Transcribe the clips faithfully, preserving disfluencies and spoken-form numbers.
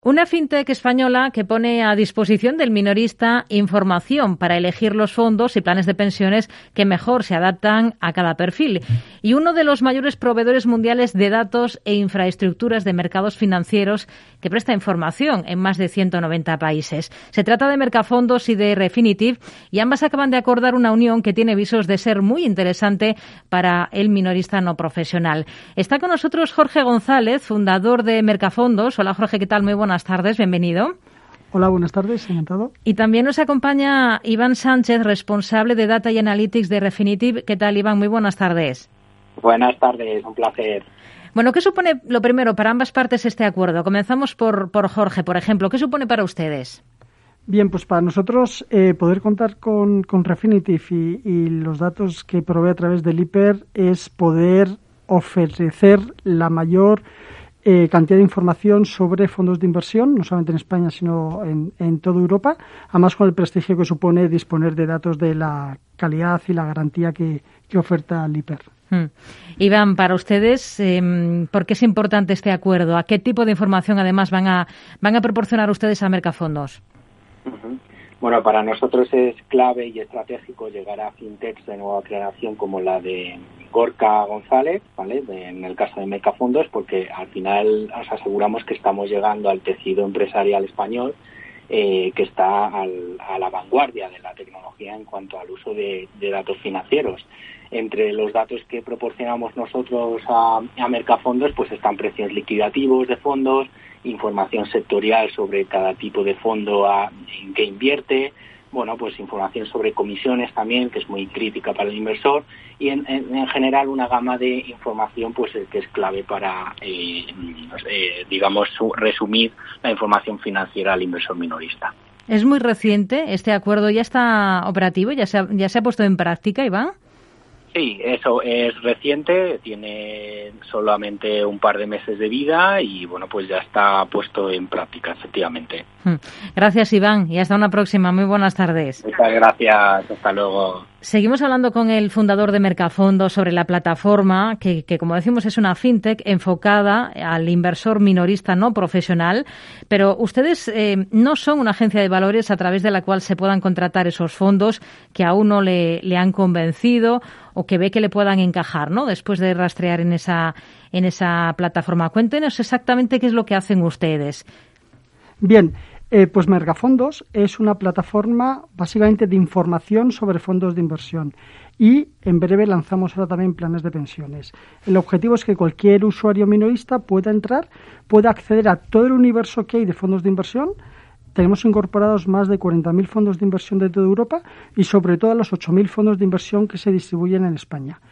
Una fintech española que pone a disposición del minorista información para elegir los fondos y planes de pensiones que mejor se adaptan a cada perfil. Y uno de los mayores proveedores mundiales de datos e infraestructuras de mercados financieros que presta información en más de ciento noventa países. Se trata de Mercafondos y de Refinitiv, y ambas acaban de acordar una unión que tiene visos de ser muy interesante para el minorista no profesional. Está con nosotros Jorge González, fundador de Mercafondos. Hola Jorge, ¿qué tal? Muy buenas tardes, bienvenido. Hola, buenas tardes, encantado. Y también nos acompaña Iván Sánchez, responsable de Data y Analytics de Refinitiv. ¿Qué tal, Iván? Muy buenas tardes. Buenas tardes, un placer. Bueno, ¿qué supone, lo primero, para ambas partes este acuerdo? Comenzamos por, por Jorge, por ejemplo. ¿Qué supone para ustedes? Bien, pues para nosotros eh, poder contar con, con Refinitiv y, y los datos que provee a través del I P E R es poder ofrecer la mayor Eh, cantidad de información sobre fondos de inversión, no solamente en España, sino en, en toda Europa, además con el prestigio que supone disponer de datos de la calidad y la garantía que, que oferta el I P E R. Hmm. Iván, para ustedes, eh, ¿por qué es importante este acuerdo? ¿A qué tipo de información, además, van a, van a proporcionar ustedes a Mercafondos? Uh-huh. Bueno, para nosotros es clave y estratégico llegar a fintechs de nueva creación como la de Gorka González, ¿vale? De, en el caso de Mercafondos, porque al final nos aseguramos que estamos llegando al tejido empresarial español eh, que está al, a la vanguardia de la tecnología en cuanto al uso de, de datos financieros. Entre los datos que proporcionamos nosotros a, a Mercafondos, pues están precios liquidativos de fondos, información sectorial sobre cada tipo de fondo a, en que invierte, bueno, pues información sobre comisiones también, que es muy crítica para el inversor, y en, en, en general una gama de información pues que es clave para, eh, eh, digamos, su, resumir la información financiera al inversor minorista. ¿Es muy reciente este acuerdo? ¿Ya está operativo? ¿Ya se ha, ya se ha puesto en práctica, Iván? Sí, eso es reciente, tiene solamente un par de meses de vida y, bueno, pues ya está puesto en práctica, efectivamente. Gracias, Iván, y hasta una próxima. Muy buenas tardes. Muchas gracias, hasta luego. Seguimos hablando con el fundador de Mercafondos sobre la plataforma, que, que como decimos es una fintech enfocada al inversor minorista no profesional, pero ustedes eh, no son una agencia de valores a través de la cual se puedan contratar esos fondos que a uno le, le han convencido o que ve que le puedan encajar, ¿no? Después de rastrear en esa, en esa plataforma. Cuéntenos exactamente qué es lo que hacen ustedes. Bien, eh, pues Mercafondos es una plataforma básicamente de información sobre fondos de inversión y en breve lanzamos ahora también planes de pensiones. El objetivo es que cualquier usuario minorista pueda entrar, pueda acceder a todo el universo que hay de fondos de inversión. Tenemos incorporados más de cuarenta mil fondos de inversión de toda Europa y sobre todo a los ocho mil fondos de inversión que se distribuyen en España.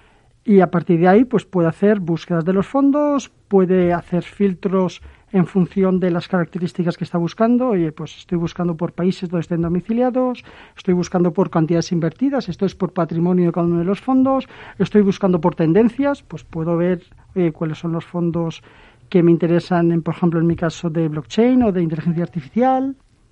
Y a partir de ahí pues puede hacer búsquedas de los fondos, puede hacer filtros en función de las características que está buscando. Oye, pues estoy buscando por países donde estén domiciliados, estoy buscando por cantidades invertidas, esto es por patrimonio de cada uno de los fondos, estoy buscando por tendencias, pues puedo ver oye, cuáles son los fondos que me interesan, en, por ejemplo, en mi caso de blockchain o de inteligencia artificial.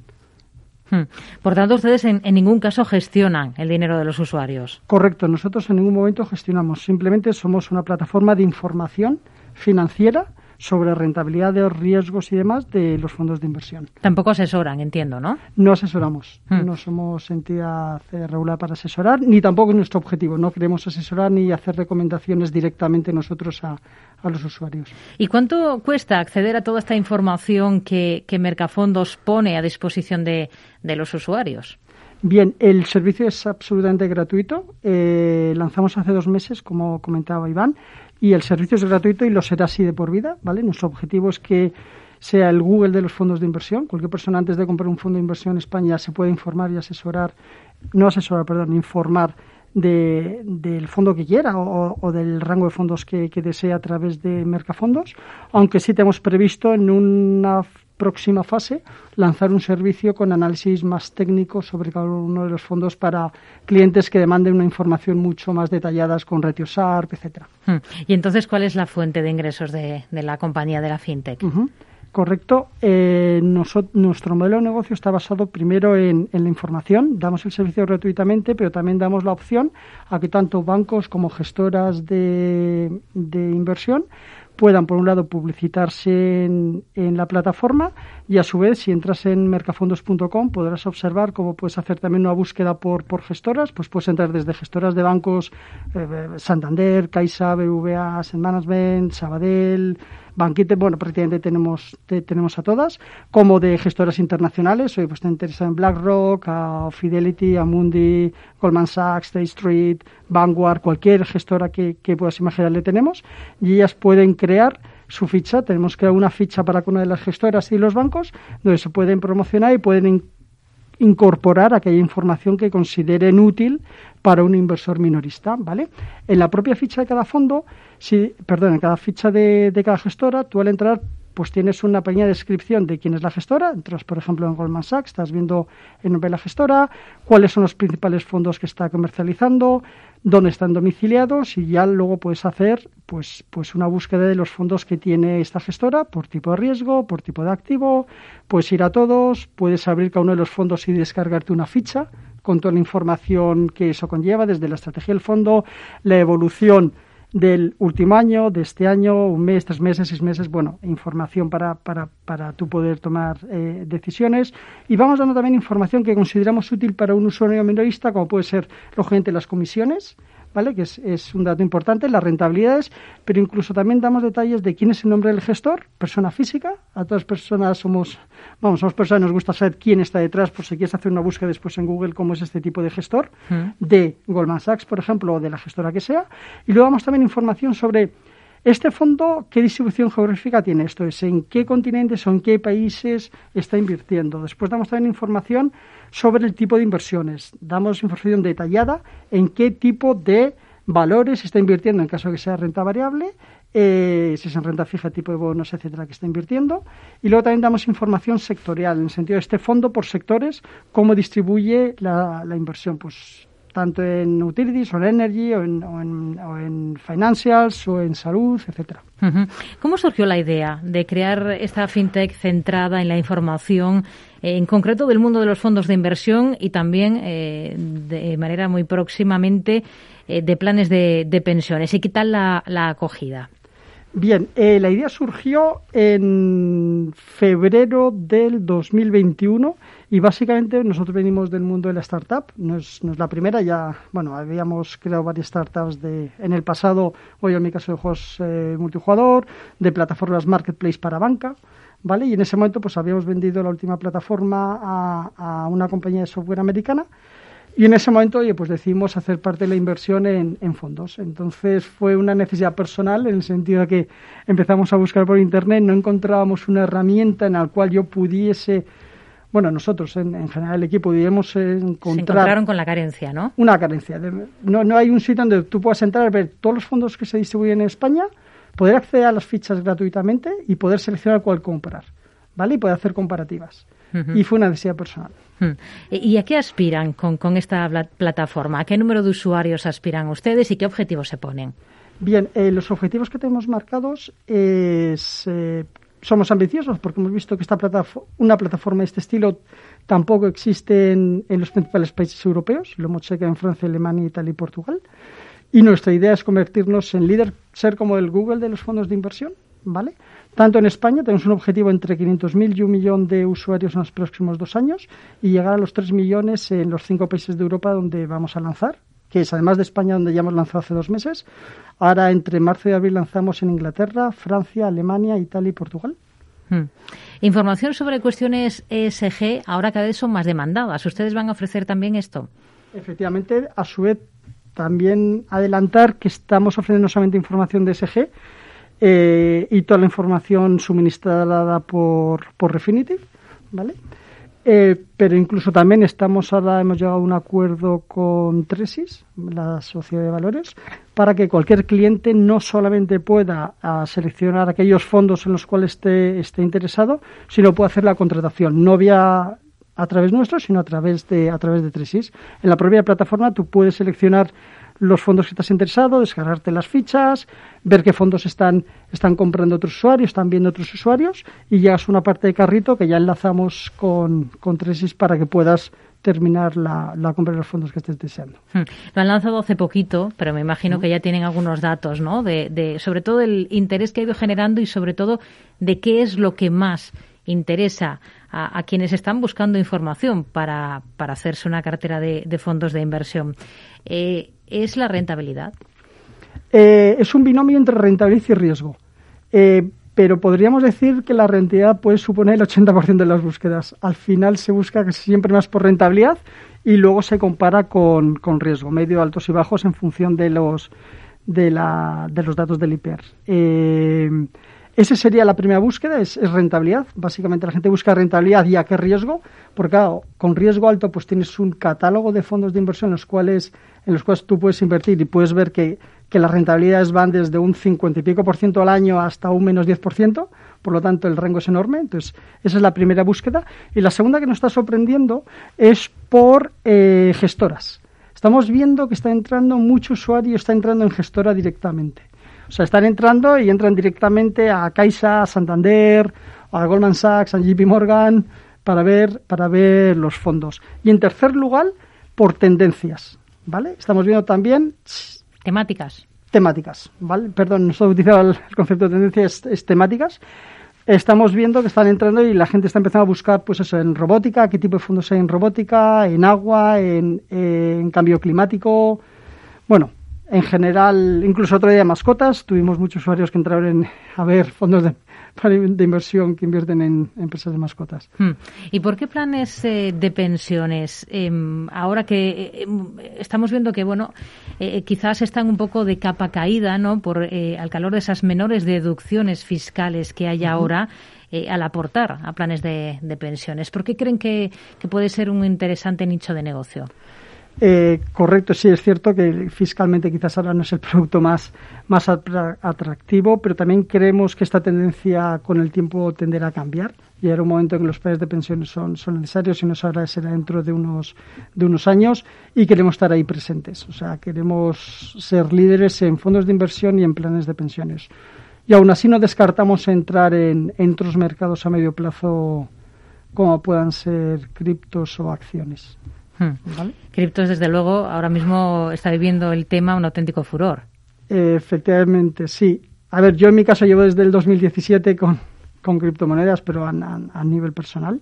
Por tanto, ustedes en, en ningún caso gestionan el dinero de los usuarios. Correcto, nosotros en ningún momento gestionamos, simplemente somos una plataforma de información financiera sobre rentabilidad de riesgos y demás de los fondos de inversión. Tampoco asesoran, entiendo, ¿no? No asesoramos, hmm. no somos entidad regular para asesorar, ni tampoco es nuestro objetivo. No queremos asesorar ni hacer recomendaciones directamente nosotros a, a los usuarios. ¿Y cuánto cuesta acceder a toda esta información que, que Mercafondos pone a disposición de, de los usuarios? Bien, el servicio es absolutamente gratuito. Eh, lanzamos hace dos meses, como comentaba Iván, y el servicio es gratuito y lo será así de por vida, ¿vale? Nuestro objetivo es que sea el Google de los fondos de inversión. Cualquier persona antes de comprar un fondo de inversión en España se puede informar y asesorar, no asesorar, perdón, informar de, del fondo que quiera o, o del rango de fondos que, que desee a través de Mercafondos, aunque sí tenemos previsto en una próxima fase lanzar un servicio con análisis más técnico sobre cada uno de los fondos para clientes que demanden una información mucho más detallada con ratios S A R P, etcétera. ¿Y entonces cuál es la fuente de ingresos de, de la compañía, de la fintech? Uh-huh. Correcto. Eh, nosotros, nuestro modelo de negocio está basado primero en, en la información. Damos el servicio gratuitamente, pero también damos la opción a que tanto bancos como gestoras de, de inversión puedan, por un lado, publicitarse en, en la plataforma y, a su vez, si entras en mercafondos punto com podrás observar cómo puedes hacer también una búsqueda por, por gestoras. Pues puedes entrar desde gestoras de bancos, eh, Santander, Caixa, B B V A, Asset Management, Sabadell, Banquete, bueno, prácticamente tenemos te, tenemos a todas, como de gestoras internacionales. Hoy pues te interesa en BlackRock, a Fidelity, Amundi, Goldman Sachs, State Street, Vanguard, cualquier gestora que, que puedas imaginar le tenemos, y ellas pueden crear su ficha. Tenemos creado una ficha para cada una de las gestoras y los bancos, donde se pueden promocionar y pueden in- incorporar aquella información que consideren útil para un inversor minorista, ¿vale? En la propia ficha de cada fondo, si, perdón, en cada ficha de, de cada gestora, tú al entrar pues tienes una pequeña descripción de quién es la gestora. Entras, por ejemplo, en Goldman Sachs, estás viendo el nombre de la gestora, cuáles son los principales fondos que está comercializando, dónde están domiciliados, y ya luego puedes hacer pues pues una búsqueda de los fondos que tiene esta gestora por tipo de riesgo, por tipo de activo. Puedes ir a todos, puedes abrir cada uno de los fondos y descargarte una ficha con toda la información que eso conlleva, desde la estrategia del fondo, la evolución del último año, de este año, un mes, tres meses, seis meses, bueno, información para, para, para tú poder tomar eh, decisiones. Y vamos dando también información que consideramos útil para un usuario minorista, como puede ser, lógicamente, las comisiones, ¿vale? Que es, es un dato importante, las rentabilidades, pero incluso también damos detalles de quién es el nombre del gestor, persona física. A todas las personas somos, vamos, somos personas, nos gusta saber quién está detrás, por si quieres hacer una búsqueda después en Google, cómo es este tipo de gestor, mm. de Goldman Sachs, por ejemplo, o de la gestora que sea. Y luego damos también información sobre este fondo, qué distribución geográfica tiene, esto es, en qué continentes o en qué países está invirtiendo. Después damos también información sobre el tipo de inversiones. Damos información detallada en qué tipo de valores está invirtiendo en caso de que sea renta variable, eh, si es en renta fija, tipo de bonos, etcétera, que está invirtiendo. Y luego también damos información sectorial, en el sentido de este fondo por sectores, cómo distribuye la, la inversión, pues tanto en utilities o en energy o en, o en, o en financials o en salud, etcétera. Uh-huh. ¿Cómo surgió la idea de crear esta fintech centrada en la información, eh, en concreto del mundo de los fondos de inversión y también eh, de manera muy próximamente eh, de planes de, de pensiones? ¿Y qué tal la, la acogida? Bien, eh, la idea surgió en febrero del dos mil veintiuno y básicamente nosotros venimos del mundo de la startup. No es, no es la primera, ya, bueno, habíamos creado varias startups de, en el pasado, hoy en mi caso de juegos eh, multijugador, de plataformas marketplace para banca, ¿vale? Y en ese momento pues habíamos vendido la última plataforma a, a una compañía de software americana. Y en ese momento, oye, pues decidimos hacer parte de la inversión en, en fondos. Entonces fue una necesidad personal, en el sentido de que empezamos a buscar por internet, no encontrábamos una herramienta en la cual yo pudiese, bueno, nosotros en, en general el equipo pudiéramos encontrar... Se encontraron con la carencia, ¿no? Una carencia. De, no, no hay un sitio donde tú puedas entrar a ver todos los fondos que se distribuyen en España, poder acceder a las fichas gratuitamente y poder seleccionar cuál comprar, ¿vale? Y poder hacer comparativas. Uh-huh. Y fue una necesidad personal. Uh-huh. ¿Y a qué aspiran con, con esta plataforma? ¿A qué número de usuarios aspiran ustedes y qué objetivos se ponen? Bien, eh, los objetivos que tenemos marcados es... Eh, somos ambiciosos porque hemos visto que esta plataforma, una plataforma de este estilo tampoco existe en, en los principales países europeos. Lo hemos hecho en Francia, Alemania, Italia y Portugal. Y nuestra idea es convertirnos en líder, ser como el Google de los fondos de inversión, ¿vale? Tanto en España tenemos un objetivo entre quinientos mil y un millón de usuarios en los próximos dos años y llegar a los tres millones en los cinco países de Europa donde vamos a lanzar, que es además de España donde ya hemos lanzado hace dos meses. Ahora entre marzo y abril lanzamos en Inglaterra, Francia, Alemania, Italia y Portugal. Hmm. Información sobre cuestiones E S G ahora cada vez son más demandadas. ¿Ustedes van a ofrecer también esto? Efectivamente, a su vez también adelantar que estamos ofreciendo no solamente información de E S G, Eh, y toda la información suministrada por, por Refinitiv, ¿vale? Eh, pero incluso también estamos ahora, hemos llegado a un acuerdo con Tresis, la sociedad de valores, para que cualquier cliente no solamente pueda a, seleccionar aquellos fondos en los cuales esté, esté interesado, sino pueda hacer la contratación, no vía a través nuestro, sino a través de, a través de Tresis. En la propia plataforma tú puedes seleccionar los fondos que estás interesado, descargarte las fichas, ver qué fondos están, están comprando otros usuarios, están viendo otros usuarios y llegas a una parte de carrito que ya enlazamos con, con Tresis para que puedas terminar la, la compra de los fondos que estés deseando. Hmm. Lo han lanzado hace poquito, pero me imagino que ya tienen algunos datos, ¿no? De, de sobre todo el interés que ha ido generando y sobre todo de qué es lo que más interesa a, a quienes están buscando información para, para hacerse una cartera de, de fondos de inversión. Eh, ¿Es la rentabilidad? Eh, es un binomio entre rentabilidad y riesgo. Eh, pero podríamos decir que la rentabilidad puede suponer el ochenta por ciento de las búsquedas. Al final se busca siempre más por rentabilidad y luego se compara con, con riesgo, medio, altos y bajos en función de los de, la, de los datos del I P E R. Eh, esa sería la primera búsqueda, es, es rentabilidad. Básicamente la gente busca rentabilidad y a qué riesgo, porque claro, con riesgo alto pues tienes un catálogo de fondos de inversión en los cuales, en los cuales tú puedes invertir y puedes ver que que las rentabilidades van desde un cincuenta y pico por ciento al año hasta un menos diez por ciento, por lo tanto el rango es enorme. Entonces esa es la primera búsqueda. Y la segunda que nos está sorprendiendo es por eh, gestoras. Estamos viendo que está entrando mucho usuario, está entrando en gestora directamente. O sea, están entrando y entran directamente a Caixa, a Santander, a Goldman Sachs, a J P Morgan para ver, para ver los fondos. Y en tercer lugar, por tendencias, ¿vale? Estamos viendo también Temáticas. Temáticas, ¿vale? Perdón, no estoy utilizando el, el concepto de tendencias, es, es temáticas. Estamos viendo que están entrando y la gente está empezando a buscar, pues eso, en robótica, qué tipo de fondos hay en robótica, en agua, en, en cambio climático. Bueno, en general, incluso otro día mascotas, tuvimos muchos usuarios que entraron en, a ver fondos de, de inversión que invierten en empresas de mascotas. Hmm. ¿Y por qué planes eh, de pensiones? Eh, ahora que eh, estamos viendo que, bueno, eh, quizás están un poco de capa caída, ¿no? Por eh, al calor de esas menores deducciones fiscales que hay uh-huh. ahora eh, al aportar a planes de, de pensiones. ¿Por qué creen que, que puede ser un interesante nicho de negocio? Eh, correcto, sí, es cierto que fiscalmente quizás ahora no es el producto más, más atractivo, pero también creemos que esta tendencia con el tiempo tenderá a cambiar. Y era un momento en que los planes de pensiones son, son necesarios y no sabrá será dentro de unos, de unos años y queremos estar ahí presentes. O sea, queremos ser líderes en fondos de inversión y en planes de pensiones. Y aún así no descartamos entrar en, en otros mercados a medio plazo como puedan ser criptos o acciones. ¿Vale? Criptos, desde luego, ahora mismo está viviendo el tema un auténtico furor. Eh, efectivamente, sí. A ver, yo en mi caso llevo desde el dos mil diecisiete con, con criptomonedas, pero a, a, a nivel personal.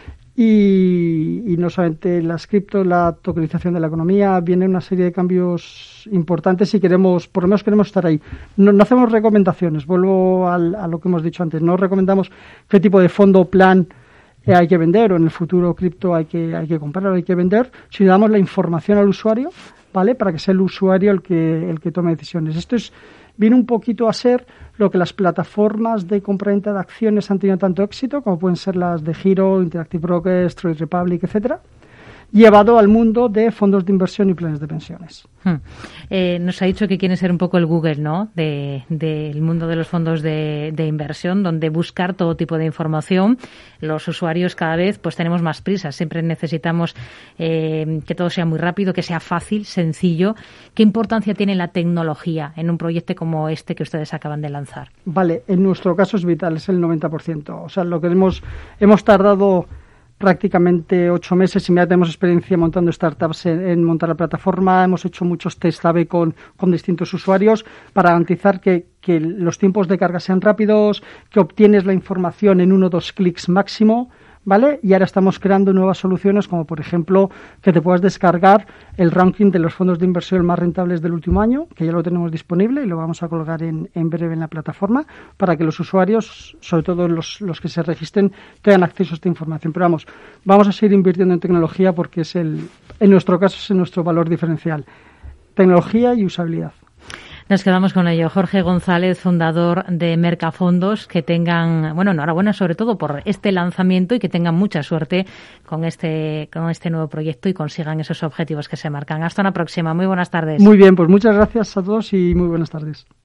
Y, y no solamente las criptos, la tokenización de la economía, viene una serie de cambios importantes y queremos, por lo menos queremos estar ahí. No, no hacemos recomendaciones, vuelvo al, a lo que hemos dicho antes, no recomendamos qué tipo de fondo o plan hay que vender o en el futuro cripto hay que hay que comprar o hay que vender, si damos la información al usuario, ¿vale? Para que sea el usuario el que el que tome decisiones. Esto es viene un poquito a ser lo que las plataformas de compra-venta de acciones han tenido tanto éxito, como pueden ser las de Giro, Interactive Brokers, Trade Republic, etcétera, llevado al mundo de fondos de inversión y planes de pensiones. Hmm. Eh, nos ha dicho que quiere ser un poco el Google, ¿no?, de, del mundo de los fondos de, de inversión, donde buscar todo tipo de información. Los usuarios cada vez pues tenemos más prisa, siempre necesitamos eh, que todo sea muy rápido, que sea fácil, sencillo. ¿Qué importancia tiene la tecnología en un proyecto como este que ustedes acaban de lanzar? Vale, en nuestro caso es vital, es el noventa por ciento. O sea, lo que hemos, hemos tardado prácticamente ocho meses y ya tenemos experiencia montando startups en, en montar la plataforma. Hemos hecho muchos test A B con, con distintos usuarios para garantizar que, que los tiempos de carga sean rápidos, que obtienes la información en uno o dos clics máximo, ¿vale? Y ahora estamos creando nuevas soluciones, como por ejemplo que te puedas descargar el ranking de los fondos de inversión más rentables del último año, que ya lo tenemos disponible y lo vamos a colgar en, en breve en la plataforma, para que los usuarios, sobre todo los, los que se registren, tengan acceso a esta información. Pero vamos, vamos a seguir invirtiendo en tecnología porque es el, en nuestro caso es nuestro valor diferencial. Tecnología y usabilidad. Nos quedamos con ello. Jorge González, fundador de Mercafondos, que tengan, bueno, enhorabuena sobre todo por este lanzamiento y que tengan mucha suerte con este, con este nuevo proyecto y consigan esos objetivos que se marcan. Hasta una próxima. Muy buenas tardes. Muy bien, pues muchas gracias a todos y muy buenas tardes.